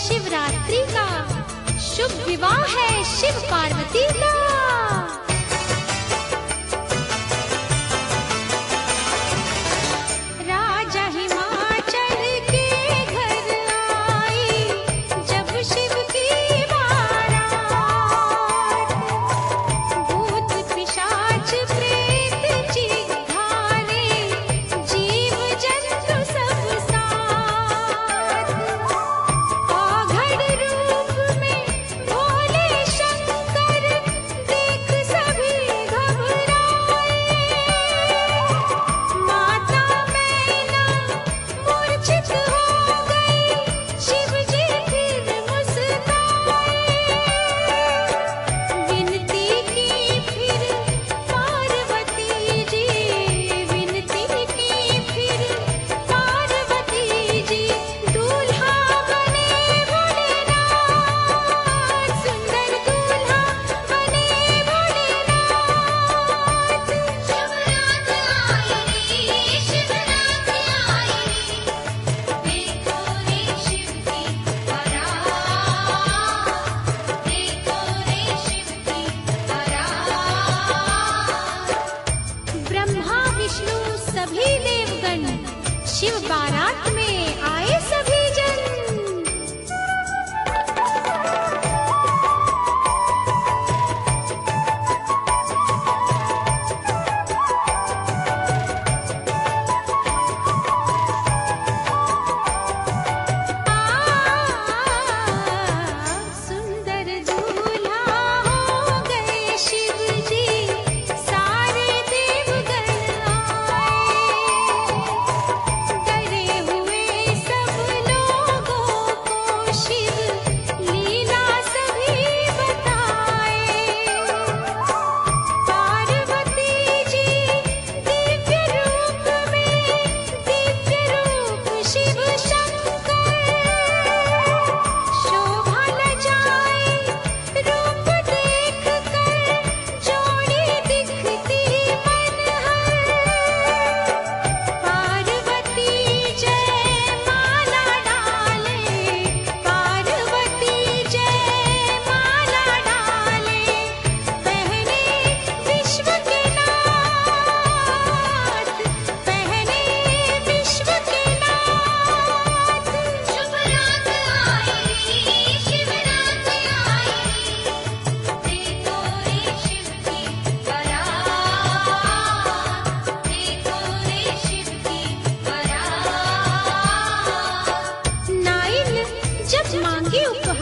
शिवरात्रि का, शुभ विवाह है शिव पार्वती का। राजा हिमाचल के घर आई जब शिव की बारात, भूत पिशाच प्रेत चिढ़ाने जीव जंतु सब साथ, औघड़ रूप में भोले शंकर देख सभी घबराए। माता मैना मूर्छित हो गई, शिव जी फिर मुस्कुराए। विनती की फिर पार्वती जी, विनती की फिर पार्वती जी, दूल्हा बने भोलेनाथ, सुंदर दूल्हा बने भोलेनाथ। शिवरात आई रे, शिवरात आई रे, देखो रे शिव की बारात, देखो रे शिव की बारात। ब्रह्मा विष्णु सभी देवगण शिव बारात में आए सभी जन। सुंदर दूल्हा हो गए शिव जी, सारे देवगण आए। डरे हुए सब लोगों को शिव लीला सभी बताए। पार्वती जी दिव्य रूप में, दिव्य रूप शिव शंकर, शोभा न जाए रूप देख कर, जोड़ी दिखती मनहर। पार्वती जय माला डाले, पार्वती जय माला डाले, पहने विश्व के नाथ, पहने विश्व के नाथ। शिवरात आई रे, शिवरात आई रे, देखो रे शिव की बारात, देखो रे शिव की बारात। नाइन जब मांगे उपहार